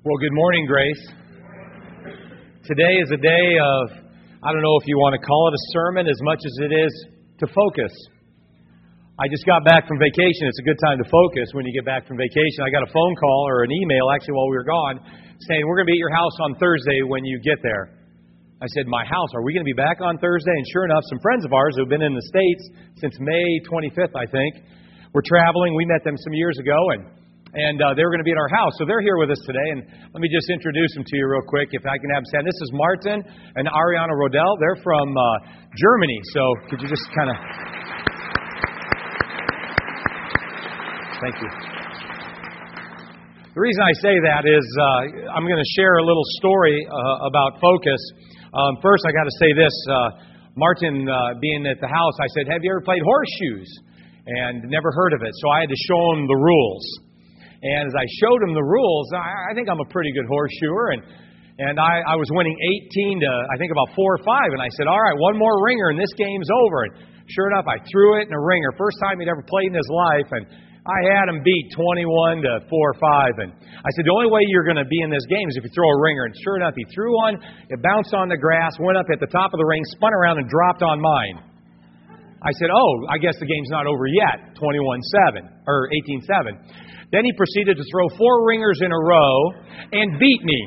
Well, good morning, Grace. Today is a day of, I don't know if you want to call it a sermon as much as it is to focus. I just got back from vacation. It's a good time to focus when you get back from vacation. I got a phone call or an email actually while we were gone saying, we're going to be at your house on Thursday when you get there. I said, my house, are we going to be back on Thursday? And sure enough, some friends of ours who have been in the States since May 25th, I think, were traveling. We met them some years ago, and they were going to be at our house. So they're here with us today. And let me just introduce them to you real quick, if I can have them stand. This is Martin and Ariana Rodell. They're from Germany. So could you just kind of... Thank you. The reason I say that is I'm going to share a little story about focus. First, I got to say this. Martin, being at the house, I said, have you ever played horseshoes? And never heard of it. So I had to show him the rules. And as I showed him the rules, I think I'm a pretty good horseshoer. And I was winning 18 to, I think, about 4 or 5. And I said, all right, one more ringer and this game's over. And sure enough, I threw it in a ringer. First time he'd ever played in his life. And I had him beat 21 to 4 or 5. And I said, the only way you're going to be in this game is if you throw a ringer. And sure enough, he threw one. It bounced on the grass, went up at the top of the ring, spun around and dropped on mine. I said, I guess the game's not over yet, 21-7, or 18-7. Then he proceeded to throw 4 ringers in a row and beat me.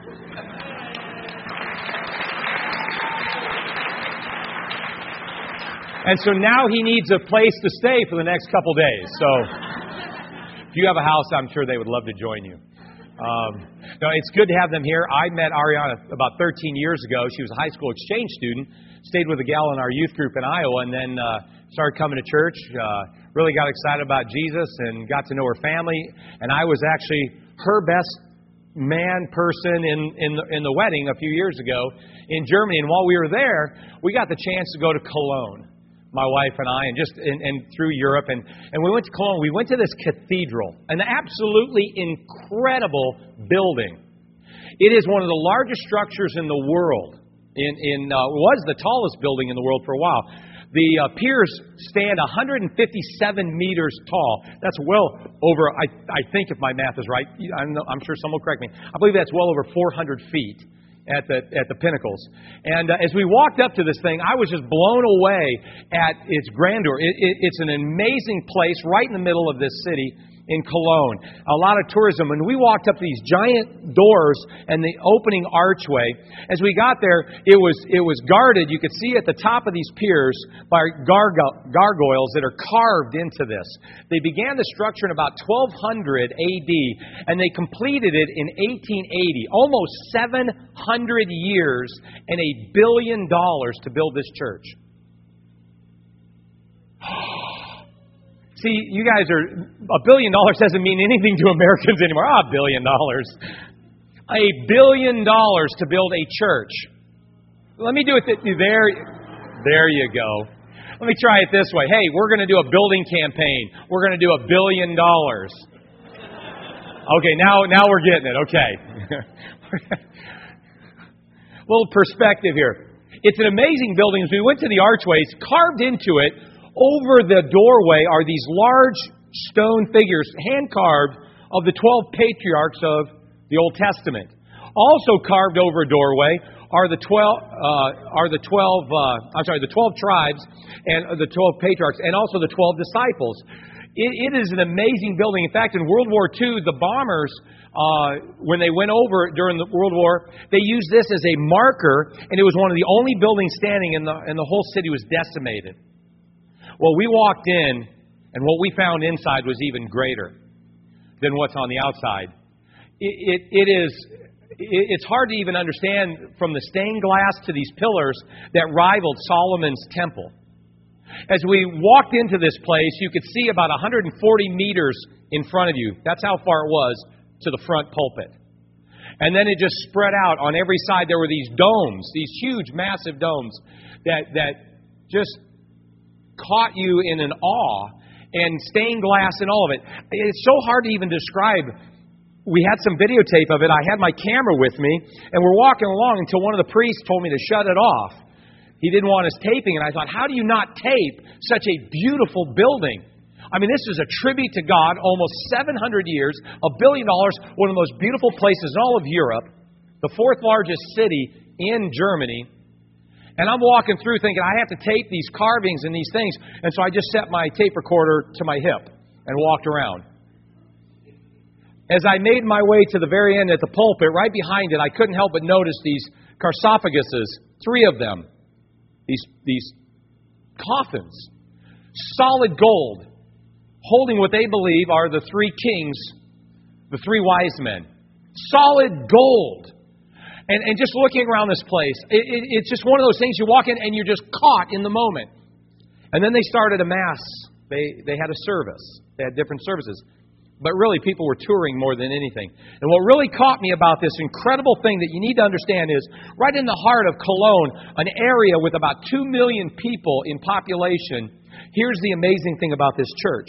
And so now he needs a place to stay for the next couple days. So if you have a house, I'm sure they would love to join you. No, it's good to have them here. I met Ariana about 13 years ago. She was a high school exchange student. Stayed with a gal in our youth group in Iowa, and then started coming to church. Really got excited about Jesus and got to know her family. And I was actually her best man person in the wedding a few years ago in Germany. And while we were there, we got the chance to go to Cologne, my wife and I, and through Europe. And we went to Cologne. We went to this cathedral, an absolutely incredible building. It is one of the largest structures in the world. It was the tallest building in the world for a while. The piers stand 157 meters tall. That's well over, I think if my math is right, I'm sure someone will correct me, I believe that's well over 400 feet at the pinnacles. And as we walked up to this thing, I was just blown away at its grandeur. It's an amazing place right in the middle of this city in Cologne. A lot of tourism. And we walked up these giant doors and the opening archway. As we got there, it was guarded. You could see at the top of these piers by gargoyles that are carved into this. They began the structure in about 1200 AD, and they completed it in 1880. Almost 700 years and $1 billion to build this church. See, you guys $1 billion doesn't mean anything to Americans anymore. $1 billion. $1 billion to build a church. Let me do it. There you go. Let me try it this way. Hey, we're going to do a building campaign. We're going to do $1 billion. Okay, now we're getting it. Okay. Little perspective here. It's an amazing building. As we went to the archways, carved into it, over the doorway are these large stone figures, hand-carved, of the 12 patriarchs of the Old Testament. Also carved over a doorway are the 12 tribes and the 12 patriarchs, and also the 12 disciples. It is an amazing building. In fact, in World War II, the bombers, when they went over during the World War, they used this as a marker, and it was one of the only buildings standing, and the whole city was decimated. Well, we walked in, and what we found inside was even greater than what's on the outside. It's hard to even understand from the stained glass to these pillars that rivaled Solomon's temple. As we walked into this place, you could see about 140 meters in front of you. That's how far it was to the front pulpit. And then it just spread out on every side. There were these domes, these huge, massive domes that just caught you in an awe, and stained glass and all of it. It's so hard to even describe. We had some videotape of it. I had my camera with me, and we're walking along until one of the priests told me to shut it off. He didn't want us taping, and I thought, how do you not tape such a beautiful building? I mean, this is a tribute to God, almost 700 years, $1 billion, one of the most beautiful places in all of Europe, the fourth largest city in Germany. And I'm walking through thinking, I have to tape these carvings and these things. And so I just set my tape recorder to my hip and walked around. As I made my way to the very end at the pulpit, right behind it, I couldn't help but notice these sarcophaguses, 3 of them, these coffins, solid gold, holding what they believe are the 3 kings, the 3 wise men. Solid gold. And just looking around this place, it's just one of those things you walk in and you're just caught in the moment. And then they started a mass. They had a service. They had different services. But really, people were touring more than anything. And what really caught me about this incredible thing that you need to understand is, right in the heart of Cologne, an area with about 2 million people in population, here's the amazing thing about this church.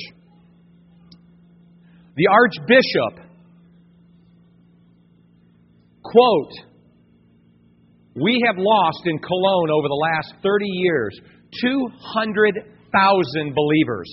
The Archbishop, quote, "We have lost in Cologne over the last 30 years 200,000 believers.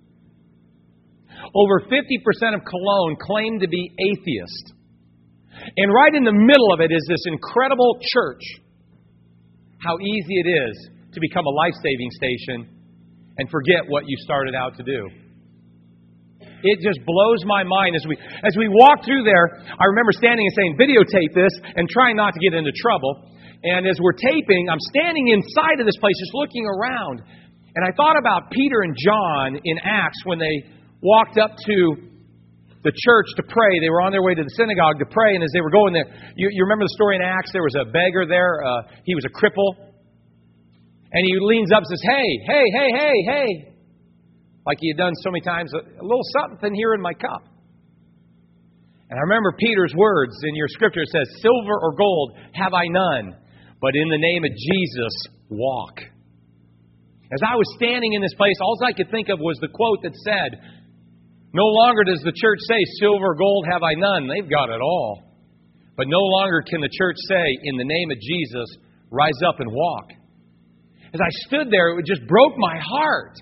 Over 50% of Cologne claim to be atheist. And right in the middle of it is this incredible church. How easy it is to become a life-saving station and forget what you started out to do." It just blows my mind. As we walk through there, I remember standing and saying, "Videotape this," and trying not to get into trouble. And as we're taping, I'm standing inside of this place just looking around. And I thought about Peter and John in Acts when they walked up to the church to pray. They were on their way to the synagogue to pray. And as they were going there, you remember the story in Acts? There was a beggar there. He was a cripple. And he leans up and says, hey. Like he had done so many times, a little something here in my cup. And I remember Peter's words in your scripture. It says, "Silver or gold have I none, but in the name of Jesus, walk." As I was standing in this place, all I could think of was the quote that said, "No longer does the church say, 'Silver or gold have I none.' They've got it all. But no longer can the church say, 'In the name of Jesus, rise up and walk.'" As I stood there, it just broke my heart.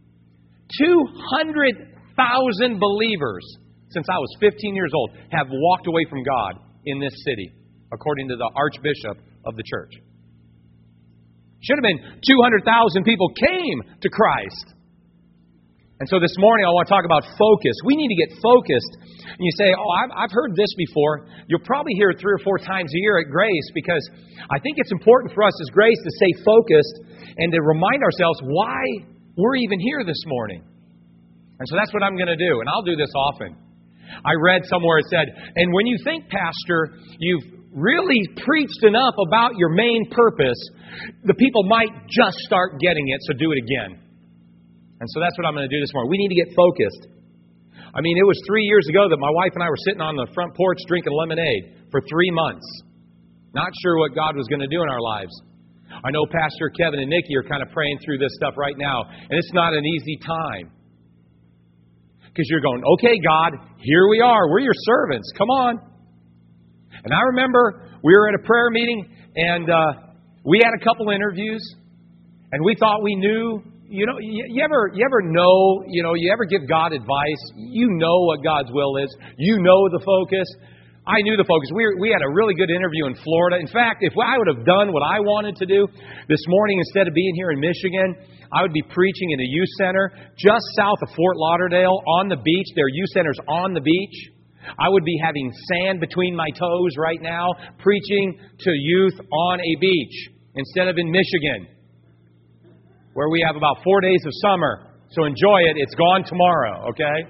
200,000 believers since I was 15 years old have walked away from God in this city, according to the Archbishop of the church. Should have been 200,000 people came to Christ. And so this morning I want to talk about focus. We need to get focused. And you say, I've heard this before. You'll probably hear it 3 or 4 times a year at Grace, because I think it's important for us as Grace to stay focused and to remind ourselves why we're even here this morning. And so that's what I'm going to do, and I'll do this often. I read somewhere it said, "And when you think, Pastor, you've really preached enough about your main purpose, the people might just start getting it, so do it again." And so that's what I'm going to do this morning. We need to get focused. I mean, it was 3 years ago that my wife and I were sitting on the front porch drinking lemonade for 3 months. Not sure what God was going to do in our lives. I know Pastor Kevin and Nikki are kind of praying through this stuff right now, and it's not an easy time. Because you're going, "Okay, God, here we are. We're your servants. Come on." And I remember we were at a prayer meeting, and we had a couple interviews, and we thought we knew. You know, you ever know, you ever give God advice? You know what God's will is. You know the focus. I knew the focus. We had a really good interview in Florida. In fact, if I would have done what I wanted to do this morning, instead of being here in Michigan, I would be preaching in a youth center just south of Fort Lauderdale on the beach. Their youth center's on the beach. I would be having sand between my toes right now, preaching to youth on a beach instead of in Michigan, where we have about 4 days of summer. So enjoy it. It's gone tomorrow, okay?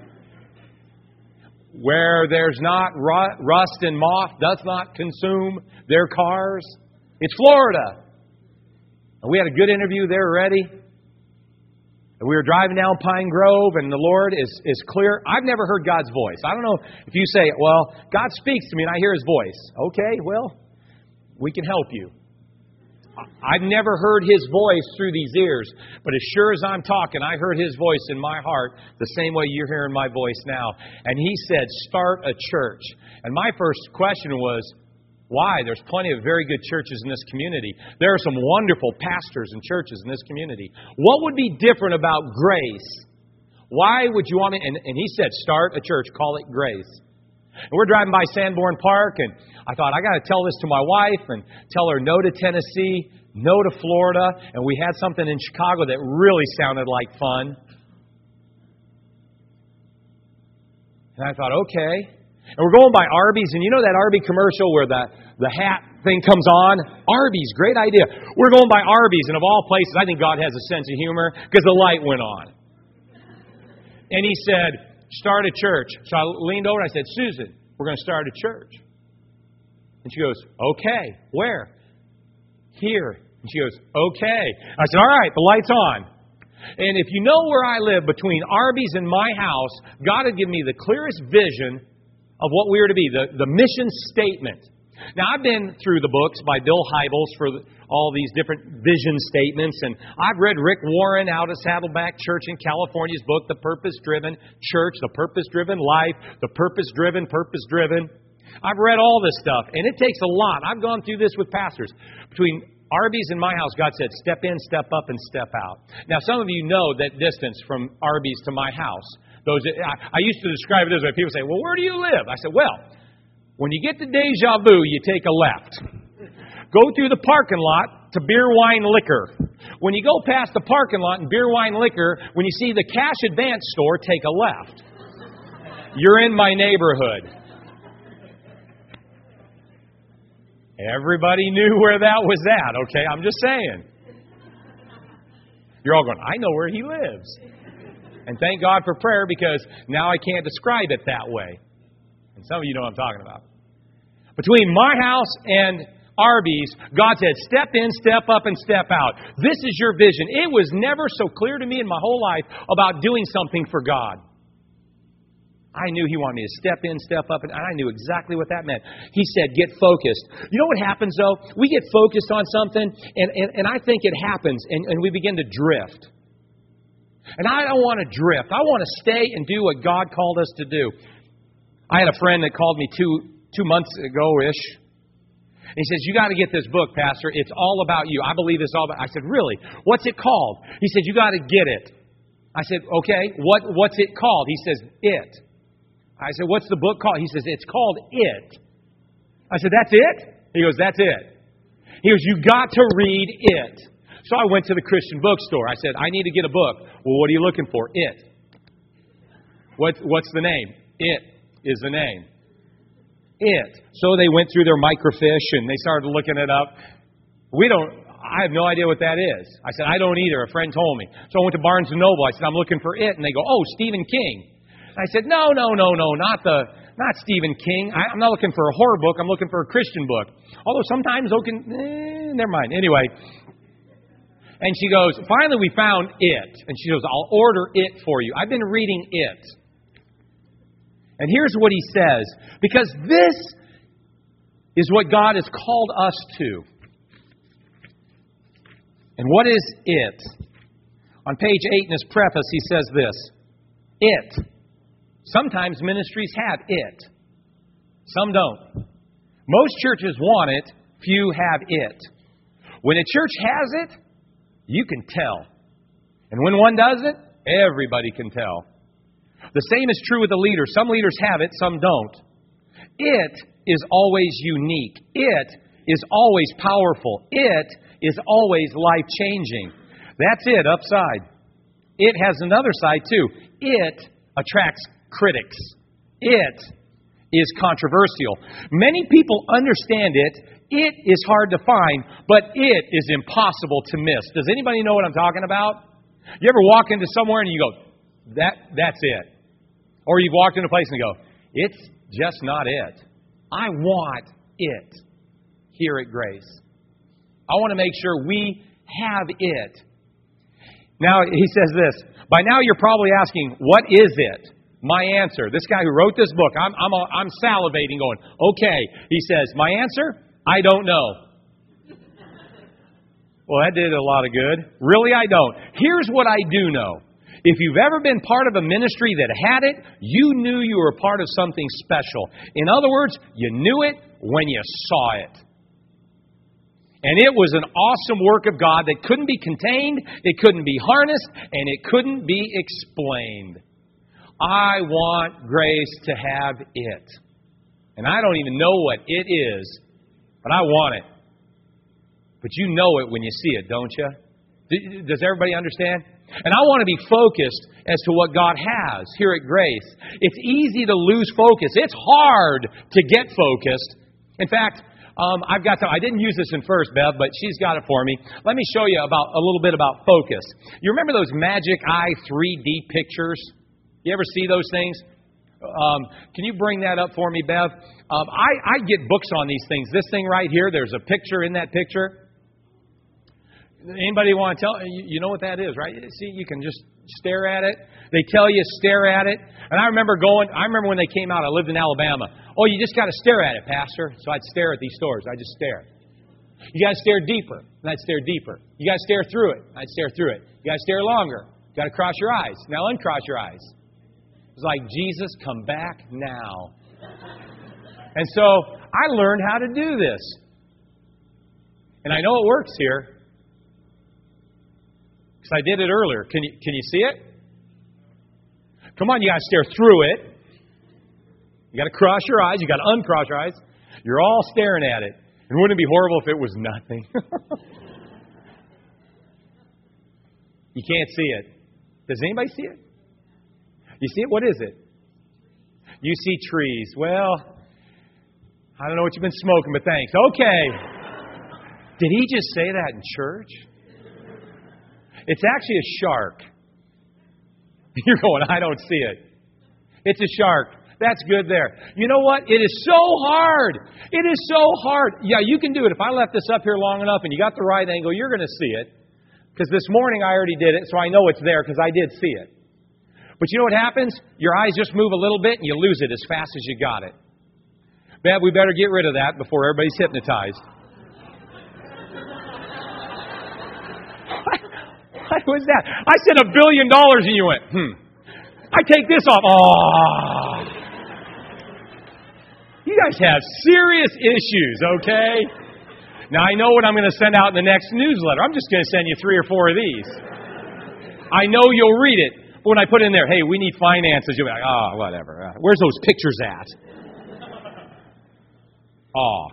Where there's not rust and moth does not consume their cars. It's Florida. And we had a good interview there already. And we were driving down Pine Grove, and the Lord is clear. I've never heard God's voice. I don't know if you say, "Well, God speaks to me and I hear His voice." Okay, well, we can help you. I've never heard His voice through these ears, but as sure as I'm talking, I heard His voice in my heart the same way you're hearing my voice now. And He said, "Start a church." And my first question was, why? There's plenty of very good churches in this community. There are some wonderful pastors and churches in this community. What would be different about Grace? Why would you want me? And he said, start a church, call it Grace. And we're driving by Sanborn Park, and I thought, I got to tell this to my wife and tell her no to Tennessee, no to Florida. And we had something in Chicago that really sounded like fun. And I thought, okay. And we're going by Arby's, and you know that Arby commercial where the hat thing comes on? Arby's, great idea. We're going by Arby's, and of all places, I think God has a sense of humor because the light went on. And he said, start a church. So I leaned over and I said, Susan, we're going to start a church. And she goes, okay, where? Here. And she goes, okay. I said, all right, the light's on. And if you know where I live, between Arby's and my house, God had given me the clearest vision of what we were to be, the mission statement. Now, I've been through the books by Bill Hybels for all these different vision statements, and I've read Rick Warren out of Saddleback Church in California's book, The Purpose-Driven Church, The Purpose-Driven Life, The Purpose-Driven, Purpose-Driven. I've read all this stuff, and it takes a lot. I've gone through this with pastors. Between Arby's and my house, God said, step in, step up, and step out. Now, some of you know that distance from Arby's to my house. I used to describe it this way. People say, well, where do you live? I said, well, when you get to Deja Vu, you take a left. Go through the parking lot to Beer, Wine, Liquor. When you go past the parking lot and Beer, Wine, Liquor, when you see the cash advance store, take a left. You're in my neighborhood. Everybody knew where that was at, okay? I'm just saying. You're all going, I know where he lives. And thank God for prayer, because now I can't describe it that way. And some of you know what I'm talking about. Between my house and Arby's, God said, step in, step up, and step out. This is your vision. It was never so clear to me in my whole life about doing something for God. I knew He wanted me to step in, step up, and I knew exactly what that meant. He said, get focused. You know what happens, though? We get focused on something, and I think it happens, and we begin to drift. And I don't want to drift. I want to stay and do what God called us to do. I had a friend that called me two months ago-ish. And he says, you got to get this book, Pastor. It's all about you. I believe it's all about... I said, really? What's it called? He said, you got to get it. I said, okay, what's it called? He says, It. I said, what's the book called? He says, it's called It. I said, that's it? He goes, that's it. He goes, you got to read it. So I went to the Christian bookstore. I said, I need to get a book. Well, what are you looking for? It. What's the name? It is the name. It. So they went through their microfiche and they started looking it up. I have no idea what that is. I said, I don't either. A friend told me. So I went to Barnes & Noble. I said, I'm looking for It. And they go, oh, Stephen King. And I said, no, not Stephen King. I'm not looking for a horror book. I'm looking for a Christian book. Although sometimes, never mind. Anyway. And she goes, finally we found It. And she goes, I'll order it for you. I've been reading It. And here's what he says. Because this is what God has called us to. And what is it? On page 8 in his preface, he says this. It. Sometimes ministries have it. Some don't. Most churches want it. Few have it. When a church has it, you can tell. And when one doesn't, everybody can tell. The same is true with the leader. Some leaders have it, some don't. It is always unique. It is always powerful. It is always life-changing. That's it, upside. It has another side, too. It attracts critics. It is controversial. Many people understand it. It is hard to find, but it is impossible to miss. Does anybody know what I'm talking about? You ever walk into somewhere and you go, that's it. Or you've walked into a place and you go, it's just not it. I want it here at Grace. I want to make sure we have it. Now, he says this. By now you're probably asking, what is it? My answer. This guy who wrote this book, I'm salivating going, okay. He says, my answer? I don't know. Well, that did a lot of good. Really, I don't. Here's what I do know. If you've ever been part of a ministry that had it, you knew you were part of something special. In other words, you knew it when you saw it. And it was an awesome work of God that couldn't be contained, it couldn't be harnessed, and it couldn't be explained. I want grace to have it. And I don't even know what it is, but I want it. But you know it when you see it, don't you? Does everybody understand? And I want to be focused as to what God has here at Grace. It's easy to lose focus. It's hard to get focused. In fact, I didn't use this in first, Bev, but she's got it for me. Let me show you a little bit about focus. You remember those Magic Eye 3D pictures? You ever see those things? Can you bring that up for me, Bev? I get books on these things. This thing right here, there's a picture in that picture. Anybody want to tell? You know what that is, right? See, you can just stare at it. They tell you stare at it. And I remember when they came out, I lived in Alabama. Oh, you just got to stare at it, Pastor. So I'd stare at these stores. I'd just stare. You got to stare deeper. And I'd stare deeper. You got to stare through it. I'd stare through it. You got to stare longer. You got to cross your eyes. Now uncross your eyes. It's like, Jesus, come back now. And so I learned how to do this. And I know it works here. Because I did it earlier. Can you see it? Come on, you got to stare through it. You got to cross your eyes. You got to uncross your eyes. You're all staring at it. And wouldn't it be horrible if it was nothing? You can't see it. Does anybody see it? You see it? What is it? You see trees. Well, I don't know what you've been smoking, but thanks. Okay. Did he just say that in church? It's actually a shark. You're going, I don't see it. It's a shark. That's good there. You know what? It is so hard. It is so hard. Yeah, you can do it. If I left this up here long enough and you got the right angle, you're going to see it. Because this morning I already did it, so I know it's there because I did see it. But you know what happens? Your eyes just move a little bit and you lose it as fast as you got it. Bev, we better get rid of that before everybody's hypnotized. What was that? I said $1 billion and you went, I take this off. Oh. You guys have serious issues, okay? Now, I know what I'm going to send out in the next newsletter. I'm just going to send you 3 or 4 of these. I know you'll read it. But when I put in there, hey, we need finances, you'll be like, oh, whatever. Where's those pictures at? Oh.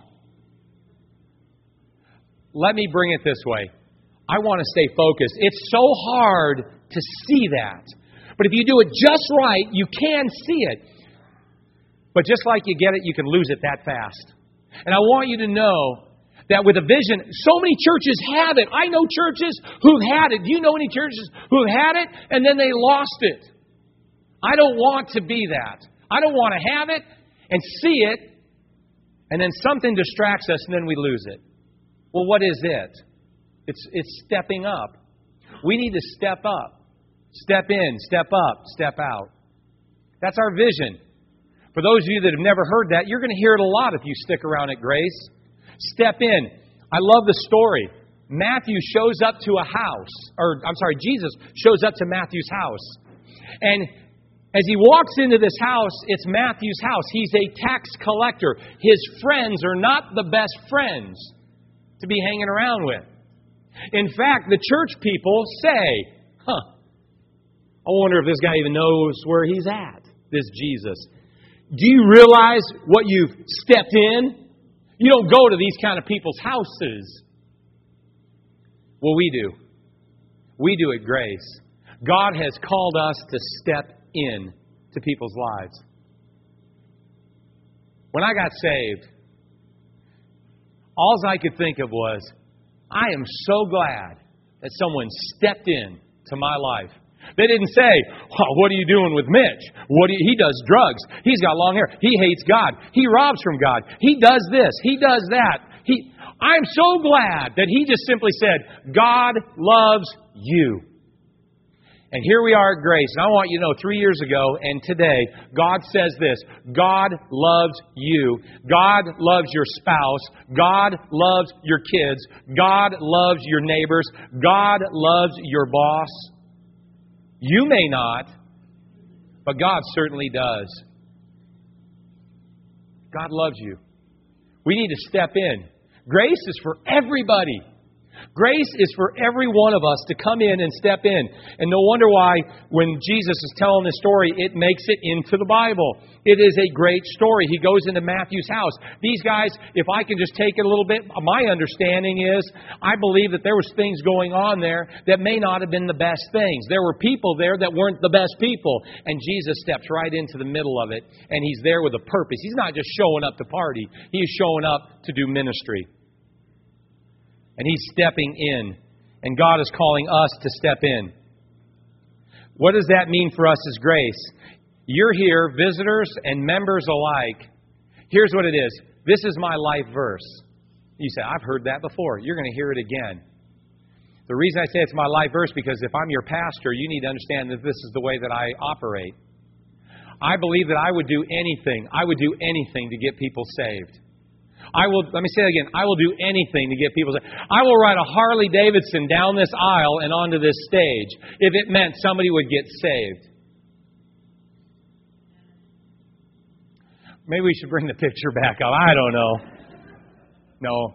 Let me bring it this way. I want to stay focused. It's so hard to see that. But if you do it just right, you can see it. But just like you get it, you can lose it that fast. And I want you to know that with a vision, so many churches have it. I know churches who've had it. Do you know any churches who've had it and then they lost it? I don't want to be that. I don't want to have it and see it, and then something distracts us and then we lose it. Well, what is it? It's stepping up. We need to step up. Step in, step up, step out. That's our vision. For those of you that have never heard that, you're going to hear it a lot if you stick around at Grace. Step in. I love the story. Matthew shows up to a house, Jesus shows up to Matthew's house. And as he walks into this house, it's Matthew's house. He's a tax collector. His friends are not the best friends to be hanging around with. In fact, the church people say, I wonder if this guy even knows where he's at, this Jesus. Do you realize what you've stepped in? You don't go to these kind of people's houses. Well, we do. We do at Grace. God has called us to step in to people's lives. When I got saved, all I could think of was, I am so glad that someone stepped in to my life. They didn't say, what are you doing with Mitch? He does drugs. He's got long hair. He hates God. He robs from God. He does this. He does that. I'm so glad that he just simply said, God loves you. And here we are at Grace. And I want you to know, 3 years ago and today, God says this. God loves you. God loves your spouse. God loves your kids. God loves your neighbors. God loves your boss. You may not, but God certainly does. God loves you. We need to step in. Grace is for everybody. Grace is for every one of us to come in and step in. And no wonder why when Jesus is telling this story, it makes it into the Bible. It is a great story. He goes into Matthew's house. These guys, if I can just take it a little bit, my understanding is, I believe that there was things going on there that may not have been the best things. There were people there that weren't the best people. And Jesus steps right into the middle of it. And He's there with a purpose. He's not just showing up to party. He's showing up to do ministry. And He's stepping in. And God is calling us to step in. What does that mean for us as Grace? You're here, visitors and members alike. Here's what it is. This is my life verse. You say, I've heard that before. You're going to hear it again. The reason I say it's my life verse, because if I'm your pastor, you need to understand that this is the way that I operate. I believe that I would do anything. I would do anything to get people saved. Let me say it again. I will do anything to get people saved. I will ride a Harley Davidson down this aisle and onto this stage if it meant somebody would get saved. Maybe we should bring the picture back up. I don't know. No.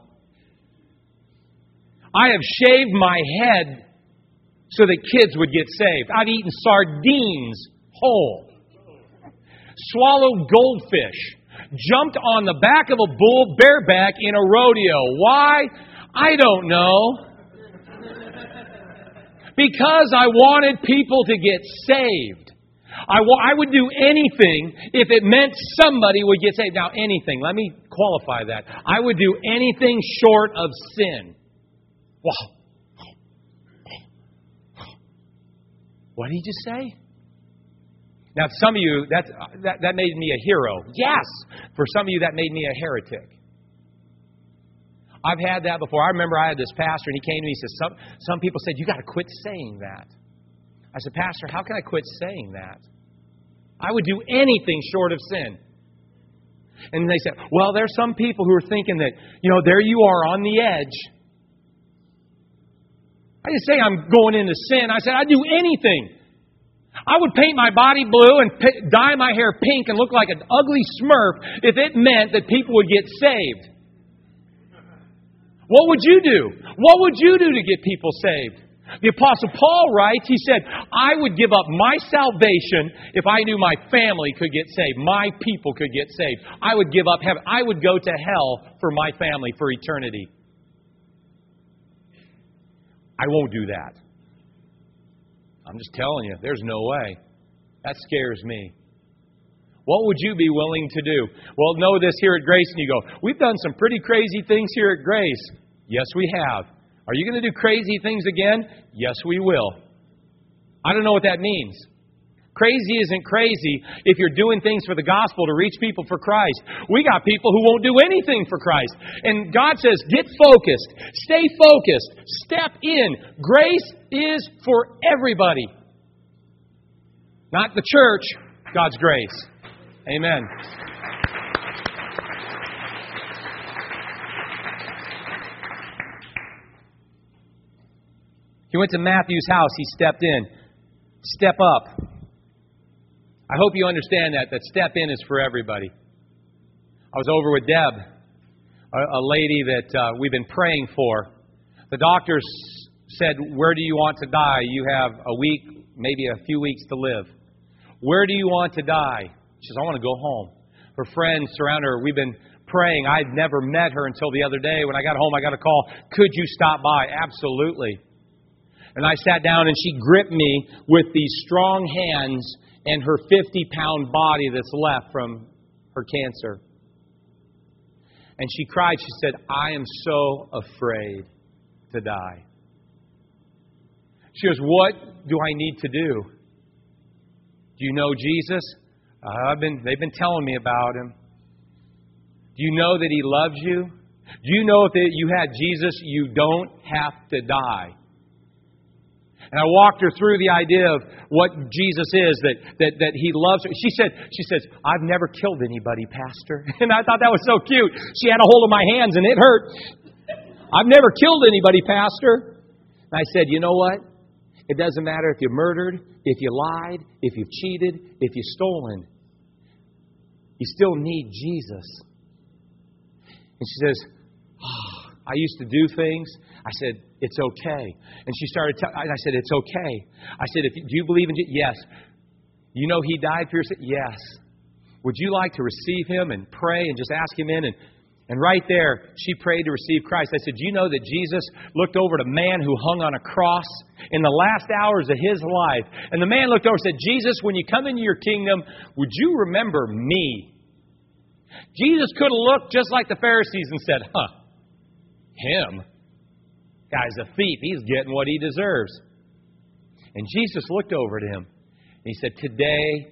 I have shaved my head so that kids would get saved. I've eaten sardines whole. Swallowed goldfish. Jumped on the back of a bull bareback in a rodeo. Why? I don't know. Because I wanted people to get saved. I would do anything if it meant somebody would get saved. Now, anything. Let me qualify that. I would do anything short of sin. Wow. What did he just say? Now, some of you, that made me a hero. Yes. For some of you, that made me a heretic. I've had that before. I remember I had this pastor, and he came to me and said, some people said, you got to quit saying that. I said, Pastor, how can I quit saying that? I would do anything short of sin. And they said, well, there's some people who are thinking that, there you are on the edge. I didn't say I'm going into sin. I said I'd do anything. I would paint my body blue and dye my hair pink and look like an ugly Smurf if it meant that people would get saved. What would you do? What would you do to get people saved? The Apostle Paul writes, he said, I would give up my salvation if I knew my family could get saved. My people could get saved. I would give up heaven. I would go to hell for my family for eternity. I won't do that. I'm just telling you, there's no way. That scares me. What would you be willing to do? Well, know this here at Grace, and you go, we've done some pretty crazy things here at Grace. Yes, we have. Are you going to do crazy things again? Yes, we will. I don't know what that means. Crazy isn't crazy if you're doing things for the gospel to reach people for Christ. We got people who won't do anything for Christ. And God says, get focused. Stay focused. Step in. Grace is for everybody. Not the church, God's grace. Amen. He went to Matthew's house. He stepped in. Step up. I hope you understand that step in is for everybody. I was over with Deb, a lady that we've been praying for. The doctors said, where do you want to die? You have a week, maybe a few weeks to live. Where do you want to die? She says, I want to go home. Her friends surround her. We've been praying. I'd never met her until the other day. When I got home, I got a call. Could you stop by? Absolutely. And I sat down and she gripped me with these strong hands and her 50-pound body that's left from her cancer. And she cried. She said, I am so afraid to die. She goes, what do I need to do? Do you know Jesus? They've been telling me about Him. Do you know that He loves you? Do you know if you had Jesus, you don't have to die? And I walked her through the idea of what Jesus is, that He loves her. She says, I've never killed anybody, Pastor. And I thought that was so cute. She had a hold of my hands and it hurt. I've never killed anybody, Pastor. And I said, you know what? It doesn't matter if you murdered, if you lied, if you've cheated, if you've stolen. You still need Jesus. And she says, oh, I used to do things. I said, it's okay. And she started telling, I said, it's okay. I said, do you believe in Jesus? Yes. You know He died for your sin? Yes. Would you like to receive Him and pray and just ask Him in? And right there, she prayed to receive Christ. I said, do you know that Jesus looked over at a man who hung on a cross in the last hours of his life? And the man looked over and said, Jesus, when you come into your kingdom, would you remember me? Jesus could have looked just like the Pharisees and said, him? Guy's a thief. He's getting what he deserves. And Jesus looked over at him and He said, today,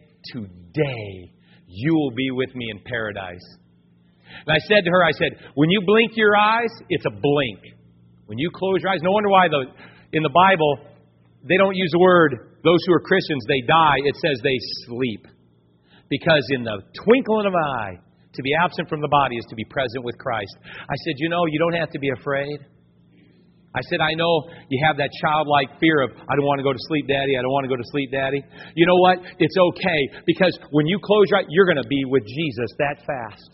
you will be with me in paradise. And I said to her, when you blink your eyes, it's a blink. When you close your eyes, no wonder why in the Bible, they don't use the word, those who are Christians, they die. It says they sleep. Because in the twinkling of an eye, to be absent from the body is to be present with Christ. I said, you don't have to be afraid. I said, I know you have that childlike fear of, I don't want to go to sleep, Daddy. I don't want to go to sleep, Daddy. You know what? It's okay. Because when you close your eyes, you're going to be with Jesus that fast.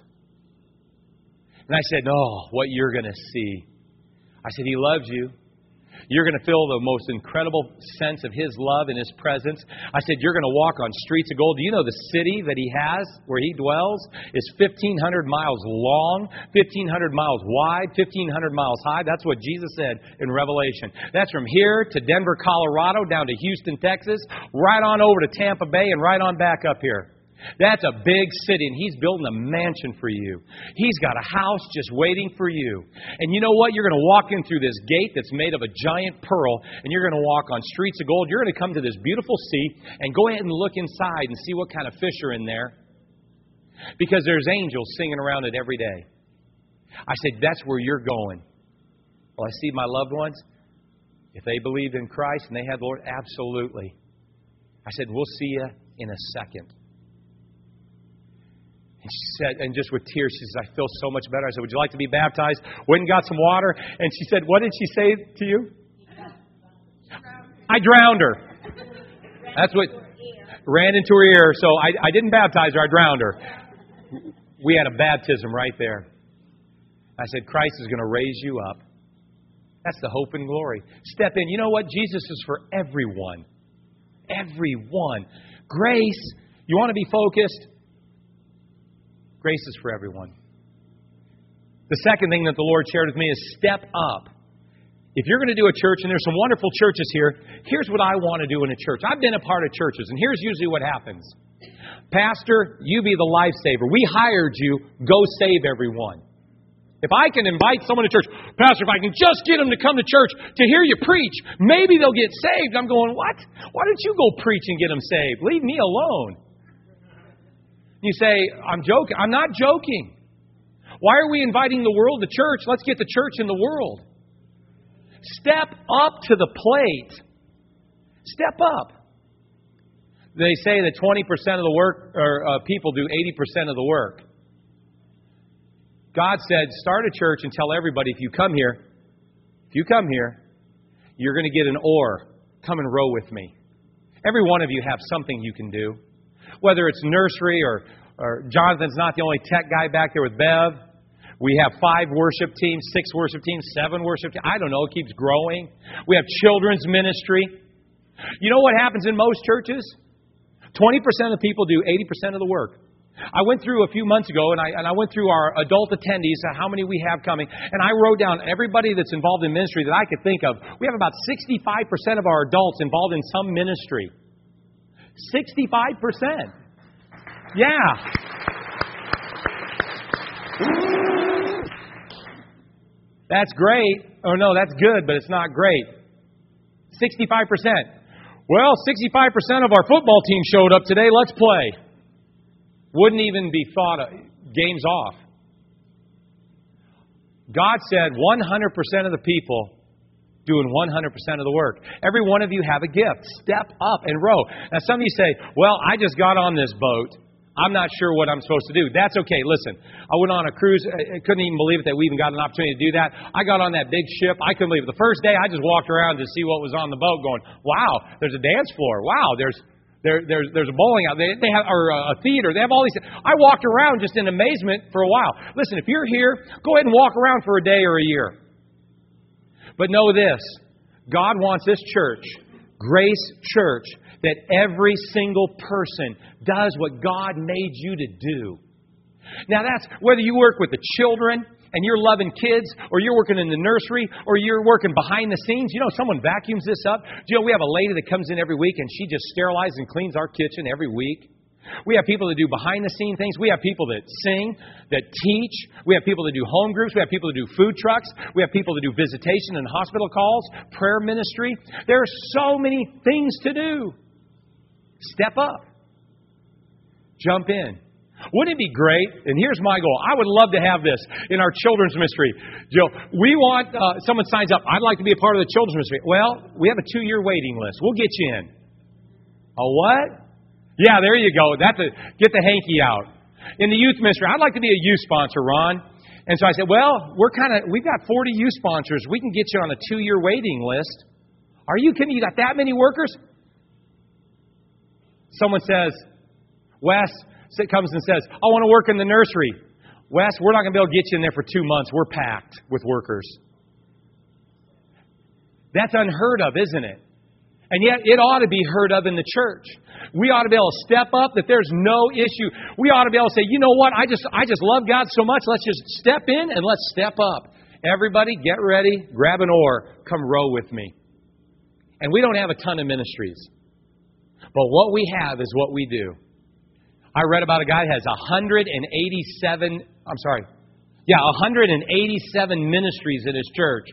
And I said, what you're going to see. I said, He loves you. You're going to feel the most incredible sense of His love and His presence. I said, you're going to walk on streets of gold. Do you know the city that He has, where He dwells, is 1,500 miles long, 1,500 miles wide, 1,500 miles high? That's what Jesus said in Revelation. That's from here to Denver, Colorado, down to Houston, Texas, right on over to Tampa Bay, and right on back up here. That's a big city, and He's building a mansion for you. He's got a house just waiting for you. And you know what? You're going to walk in through this gate that's made of a giant pearl, and you're going to walk on streets of gold. You're going to come to this beautiful sea, and go ahead and look inside and see what kind of fish are in there. Because there's angels singing around it every day. I said, that's where you're going. Well, I see my loved ones. If they believed in Christ and they had the Lord, absolutely. I said, we'll see you in a second. And she said, and just with tears, she says, I feel so much better. I said, would you like to be baptized? Went and got some water. And she said, what did she say to you? I drowned her. That's what ran into her ear. So I didn't baptize her. I drowned her. We had a baptism right there. I said, Christ is going to raise you up. That's the hope and glory. Step in. You know what? Jesus is for everyone. Everyone. Grace, you want to be focused? Grace is for everyone. The second thing that the Lord shared with me is step up. If you're going to do a church, and there's some wonderful churches here, here's what I want to do in a church. I've been a part of churches, and here's usually what happens. Pastor, you be the lifesaver. We hired you. Go save everyone. If I can invite someone to church, Pastor, if I can just get them to come to church to hear you preach, maybe they'll get saved. I'm going, what? Why don't you go preach and get them saved? Leave me alone. You say, I'm joking. I'm not joking. Why are we inviting the world to church? Let's get the church in the world. Step up to the plate. Step up. They say that 20% of the work, or people do 80% of the work. God said, start a church and tell everybody, if you come here, you're going to get an oar. Come and row with me. Every one of you have something you can do. Whether it's nursery or Jonathan's not the only tech guy back there with Bev. We have 5 worship teams, 6 worship teams, 7 worship teams. I don't know. It keeps growing. We have children's ministry. You know what happens in most churches? 20% of the people do 80% of the work. I went through a few months ago, and I went through our adult attendees, how many we have coming, and I wrote down everybody that's involved in ministry that I could think of. We have about 65% of our adults involved in some ministry. 65%. Yeah. That's great. Oh, no, that's good, but it's not great. 65%. Well, 65% of our football team showed up today. Let's play. Wouldn't even be thought of. Game's off. God said 100% of the people doing 100% of the work. Every one of you have a gift. Step up and row. Now, some of you say, well, I just got on this boat. I'm not sure what I'm supposed to do. That's okay. Listen, I went on a cruise. I couldn't even believe it that we even got an opportunity to do that. I got on that big ship. I couldn't believe it. The first day, I just walked around to see what was on the boat going, wow, there's a dance floor. Wow, there's a bowling out there. They have or a theater. They have all these. I walked around just in amazement for a while. Listen, if you're here, go ahead and walk around for a day or a year. But know this, God wants this church, Grace Church, that every single person does what God made you to do. Now that's whether you work with the children and you're loving kids, or you're working in the nursery, or you're working behind the scenes. You know, someone vacuums this up. You know, we have a lady that comes in every week and she just sterilizes and cleans our kitchen every week. We have people that do behind-the-scene things. We have people that sing, that teach. We have people that do home groups. We have people that do food trucks. We have people that do visitation and hospital calls, prayer ministry. There are so many things to do. Step up. Jump in. Wouldn't it be great? And here's my goal. I would love to have this in our children's ministry. Joe, we want, someone signs up, I'd like to be a part of the children's ministry. Well, we have a 2-year waiting list. We'll get you in. A what? Yeah, there you go. Get the hanky out. In the youth ministry, I'd like to be a youth sponsor, Ron. And so I said, well, we've got 40 youth sponsors. We can get you on a 2-year waiting list. Are you kidding? You got that many workers? Someone says, Wes comes and says, I want to work in the nursery. Wes, we're not going to be able to get you in there for 2 months. We're packed with workers. That's unheard of, isn't it? And yet it ought to be heard of in the church. We ought to be able to step up that there's no issue. We ought to be able to say, you know what, I just love God so much. Let's just step in and let's step up. Everybody get ready, grab an oar, come row with me. And we don't have a ton of ministries. But what we have is what we do. I read about a guy that has 187 ministries in his church.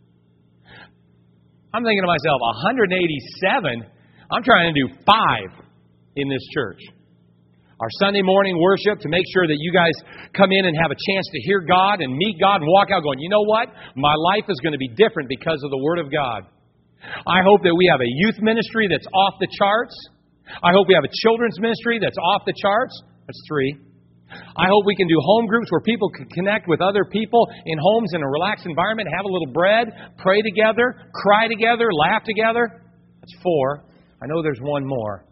I'm thinking to myself, 187? I'm trying to do 5 in this church. Our Sunday morning worship to make sure that you guys come in and have a chance to hear God and meet God and walk out going, you know what? My life is going to be different because of the Word of God. I hope that we have a youth ministry that's off the charts. I hope we have a children's ministry that's off the charts. That's 3. I hope we can do home groups where people can connect with other people in homes in a relaxed environment, have a little bread, pray together, cry together, laugh together. That's 4. I know there's one more.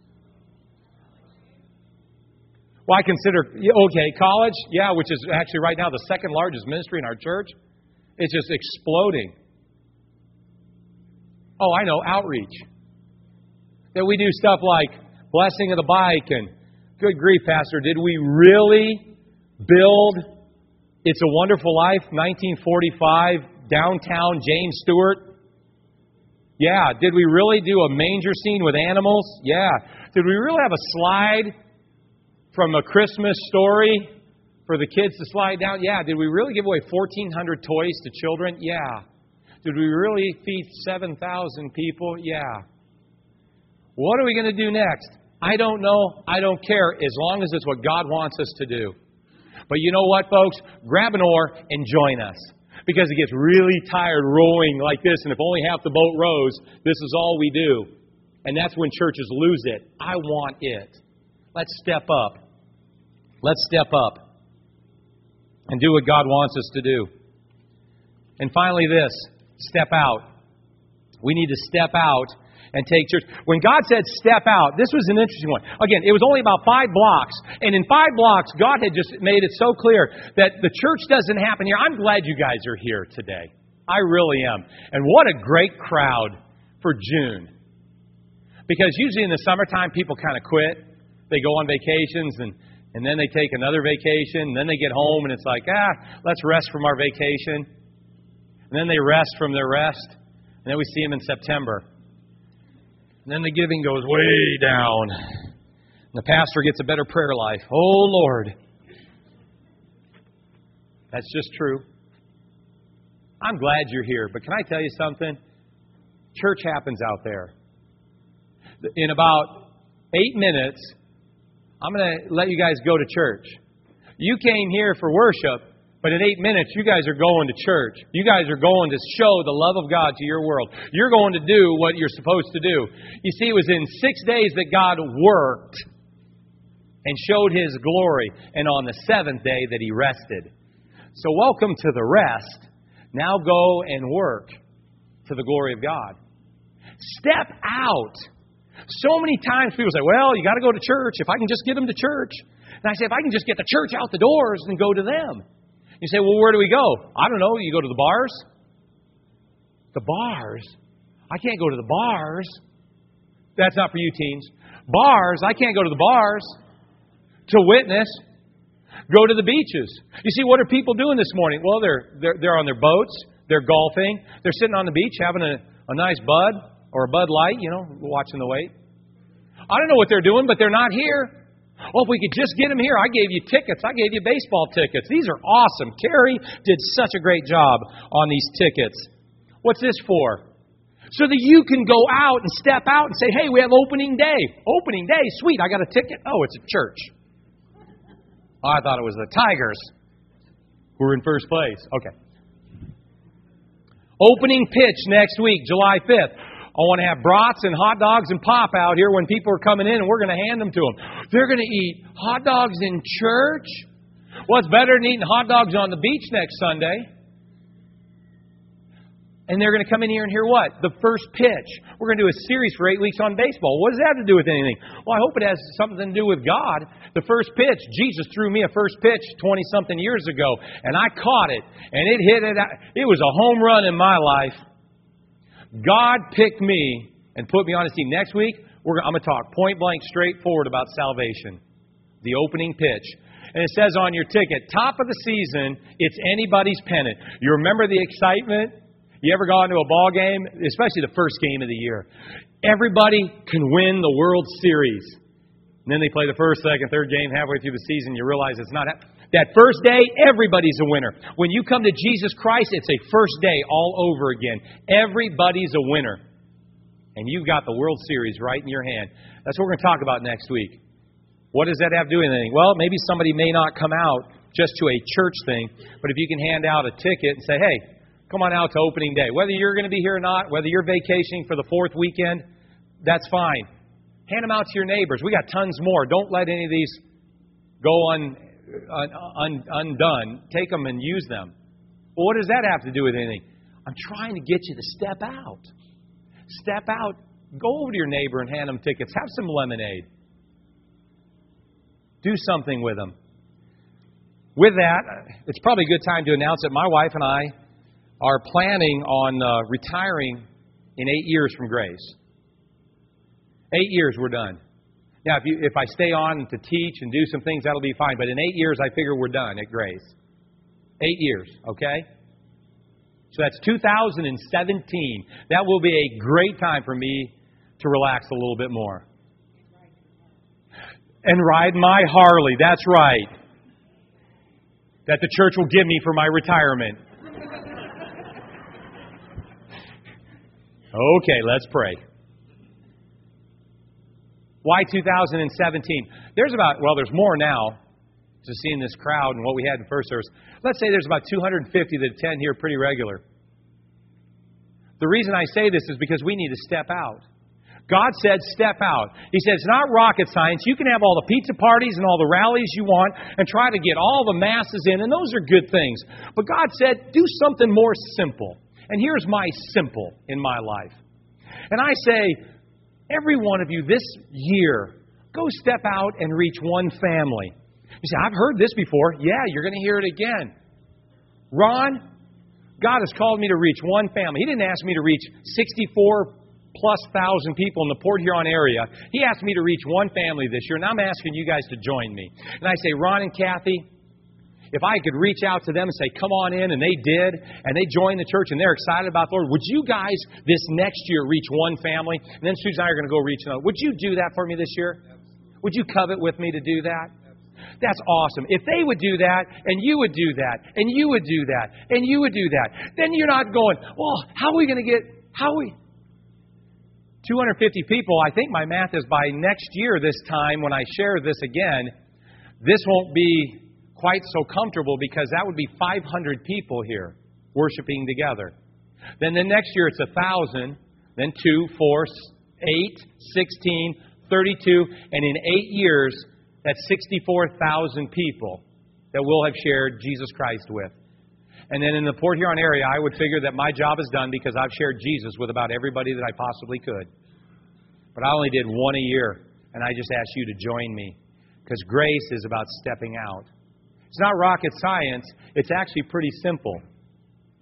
Well, I consider, college, which is actually right now the second largest ministry in our church. It's just exploding. Oh, I know, outreach. That we do stuff like blessing of the bike and good grief, Pastor, did we really build It's a Wonderful Life, 1945, downtown James Stewart? Yeah. Did we really do a manger scene with animals? Yeah. Did we really have a slide from A Christmas Story for the kids to slide down? Yeah. Did we really give away 1,400 toys to children? Yeah. Did we really feed 7,000 people? Yeah. What are we going to do next? I don't know. I don't care, as long as it's what God wants us to do. But you know what, folks? Grab an oar and join us. Because it gets really tired rowing like this, and if only half the boat rows, this is all we do. And that's when churches lose it. I want it. Let's step up. Let's step up and do what God wants us to do. And finally this, step out. We need to step out and take church. When God said step out, this was an interesting one. Again, it was only about 5 blocks. And in 5 blocks, God had just made it so clear that the church doesn't happen here. I'm glad you guys are here today. I really am. And what a great crowd for June. Because usually in the summertime, people kind of quit. They go on vacations and then they take another vacation. And then they get home and it's like, let's rest from our vacation. And then they rest from their rest. And then we see them in September. And then the giving goes way down. And the pastor gets a better prayer life. Oh, Lord. That's just true. I'm glad you're here. But can I tell you something? Church happens out there. In about 8 minutes, I'm going to let you guys go to church. You came here for worship. But in 8 minutes, you guys are going to church. You guys are going to show the love of God to your world. You're going to do what you're supposed to do. You see, it was in 6 days that God worked and showed His glory. And on the 7th day that He rested. So welcome to the rest. Now go and work to the glory of God. Step out. So many times people say, well, you got to go to church. If I can just get them to church. And I say, if I can just get the church out the doors and go to them. You say, well, where do we go? I don't know. You go to the bars? The bars? I can't go to the bars. That's not for you teens. Bars? I can't go to the bars to witness. Go to the beaches. You see, what are people doing this morning? Well, they're on their boats. They're golfing. They're sitting on the beach having a nice bud or a Bud Light, watching the wait. I don't know what they're doing, but they're not here. Oh, if we could just get them here. I gave you tickets. I gave you baseball tickets. These are awesome. Terry did such a great job on these tickets. What's this for? So that you can go out and step out and say, hey, we have opening day. Opening day, sweet. I got a ticket. Oh, it's a church. Oh, I thought it was the Tigers who were in first place. Okay. Opening pitch next week, July 5th. I want to have brats and hot dogs and pop out here when people are coming in, and we're going to hand them to them. They're going to eat hot dogs in church? Well, it's better than eating hot dogs on the beach next Sunday. And they're going to come in here and hear what? The first pitch. We're going to do a series for 8 weeks on baseball. What does that have to do with anything? Well, I hope it has something to do with God. The first pitch, Jesus threw me a first pitch 20-something years ago, and I caught it, and it hit it. It was a home run in my life. God picked me and put me on his team. Next week, I'm going to talk point blank, straightforward about salvation. The opening pitch. And it says on your ticket, top of the season, it's anybody's pennant. You remember the excitement? You ever gone to a ball game, especially the first game of the year? Everybody can win the World Series. And then they play the first, second, third game halfway through the season. You realize it's not that first day, everybody's a winner. When you come to Jesus Christ, it's a first day all over again. Everybody's a winner. And you've got the World Series right in your hand. That's what we're going to talk about next week. What does that have to do with anything? Well, maybe somebody may not come out just to a church thing, but if you can hand out a ticket and say, hey, come on out to opening day. Whether you're going to be here or not, whether you're vacationing for the fourth weekend, that's fine. Hand them out to your neighbors. We got tons more. Don't let any of these go undone. Take them and use them. Well, what does that have to do with anything? I'm trying to get you to step out. Step out. Go over to your neighbor and hand them tickets. Have some lemonade. Do something with them. With that, it's probably a good time to announce that my wife and I are planning on retiring in 8 years from Grace. 8 years, we're done. Now, if I stay on to teach and do some things, that'll be fine. But in 8 years, I figure we're done at Grace. 8 years, okay? So that's 2017. That will be a great time for me to relax a little bit more. And ride my Harley, that's right. That the church will give me for my retirement. Okay, let's pray. Why 2017? There's more now, to seeing this crowd and what we had in first service. Let's say there's about 250 that attend here pretty regular. The reason I say this is because we need to step out. God said, step out. He said, it's not rocket science. You can have all the pizza parties and all the rallies you want and try to get all the masses in, and those are good things. But God said, do something more simple. And here's my simple in my life. And I say, every one of you this year, go step out and reach one family. You say, I've heard this before. Yeah, you're going to hear it again. Ron, God has called me to reach one family. He didn't ask me to reach 64+ thousand people in the Port Huron area. He asked me to reach one family this year, and I'm asking you guys to join me. And I say, Ron and Kathy, if I could reach out to them and say, come on in, and they did, and they joined the church, and they're excited about the Lord, would you guys this next year reach one family? And then Susan and I are going to go reach another. Would you do that for me this year? Absolutely. Would you covet with me to do that? Absolutely. That's awesome. If they would do that, and you would do that, and you would do that, and you would do that, then you're not going, well, how are we going to get, 250 people, I think my math is by next year this time when I share this again, this won't be quite so comfortable because that would be 500 people here worshiping together. Then the next year it's 1,000, then 2, 4, 8, 16, 32, and in 8 years that's 64,000 people that we'll have shared Jesus Christ with. And then in the Port Huron area, I would figure that my job is done because I've shared Jesus with about everybody that I possibly could. But I only did one a year, and I just asked you to join me because grace is about stepping out. It's not rocket science. It's actually pretty simple.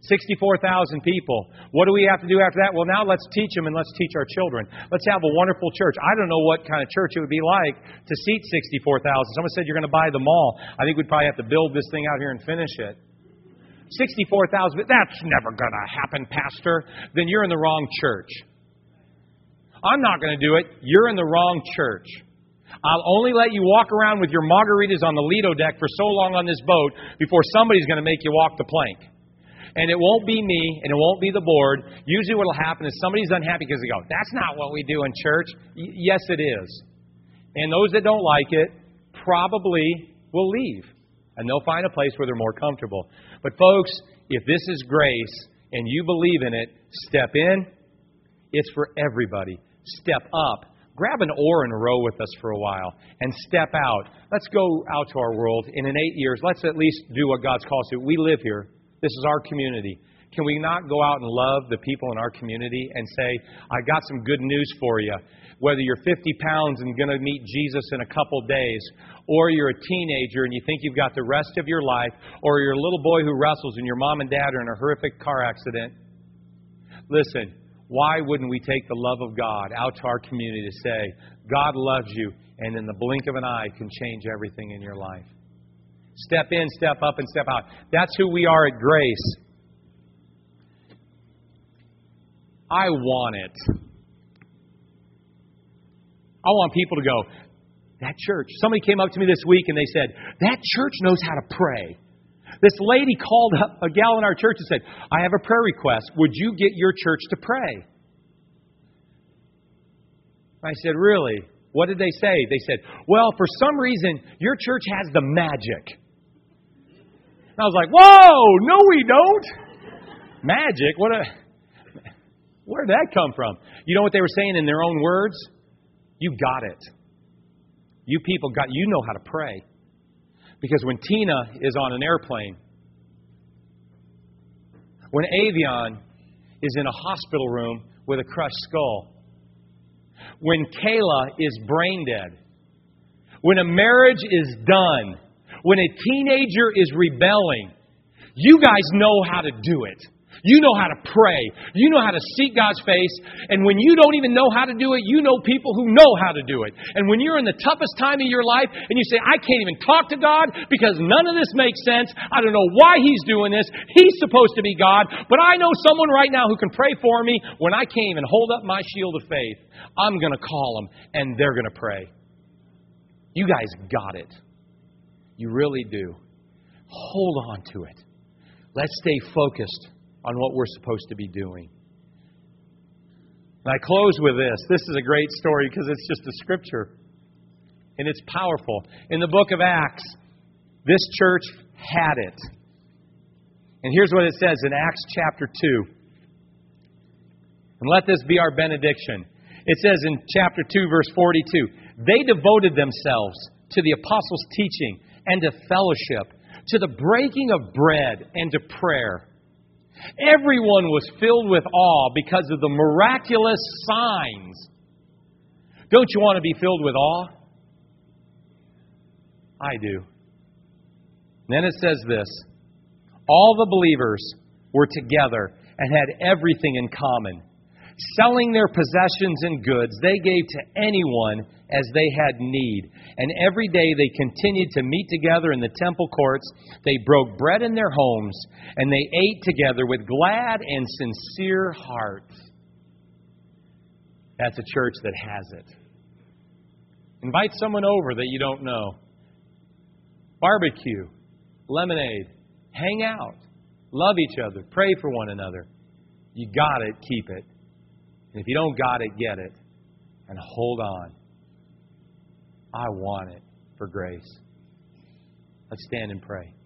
64,000 people. What do we have to do after that? Well, now let's teach them and let's teach our children. Let's have a wonderful church. I don't know what kind of church it would be like to seat 64,000. Someone said you're going to buy the mall. I think we'd probably have to build this thing out here and finish it. 64,000, that's never going to happen, Pastor. Then you're in the wrong church. I'm not going to do it. You're in the wrong church. I'll only let you walk around with your margaritas on the Lido deck for so long on this boat before somebody's going to make you walk the plank. And it won't be me, and it won't be the board. Usually what will happen is somebody's unhappy because they go, that's not what we do in church. Yes, it is. And those that don't like it probably will leave. And they'll find a place where they're more comfortable. But folks, if this is grace and you believe in it, step in. It's for everybody. Step up. Grab an oar and row with us for a while. And step out. Let's go out to our world. And in 8 years, let's at least do what God's called us to. We live here. This is our community. Can we not go out and love the people in our community and say, I got some good news for you. Whether you're 50 pounds and going to meet Jesus in a couple days, or you're a teenager and you think you've got the rest of your life, or you're a little boy who wrestles and your mom and dad are in a horrific car accident. Listen, why wouldn't we take the love of God out to our community to say, God loves you, and in the blink of an eye can change everything in your life? Step in, step up, and step out. That's who we are at Grace. I want it. I want people to go, that church. Somebody came up to me this week and they said, that church knows how to pray. This lady called up a gal in our church and said, I have a prayer request. Would you get your church to pray? I said, really? What did they say? They said, well, for some reason, your church has the magic. And I was like, whoa, no we don't. Magic? Where did that come from? You know what they were saying in their own words? You got it. You people you know how to pray. Because when Tina is on an airplane, when Avion is in a hospital room with a crushed skull, when Kayla is brain dead, when a marriage is done, when a teenager is rebelling, you guys know how to do it. You know how to pray. You know how to seek God's face. And when you don't even know how to do it, you know people who know how to do it. And when you're in the toughest time of your life and you say, I can't even talk to God because none of this makes sense. I don't know why He's doing this. He's supposed to be God. But I know someone right now who can pray for me when I can't even hold up my shield of faith. I'm going to call them and they're going to pray. You guys got it. You really do. Hold on to it. Let's stay focused on what we're supposed to be doing. And I close with this. This is a great story because it's just a scripture. And it's powerful. In the book of Acts, this church had it. And here's what it says in Acts chapter 2. And let this be our benediction. It says in chapter 2, verse 42, they devoted themselves to the apostles' teaching and to fellowship, to the breaking of bread and to prayer. Everyone was filled with awe because of the miraculous signs. Don't you want to be filled with awe? I do. And then it says this. All the believers were together and had everything in common. Selling their possessions and goods, they gave to anyone as they had need. And every day they continued to meet together in the temple courts. They broke bread in their homes, and they ate together with glad and sincere hearts. That's a church that has it. Invite someone over that you don't know. Barbecue, lemonade, hang out, love each other, pray for one another. You got it, keep it. And if you don't got it, get it. And hold on. I want it for grace. Let's stand and pray.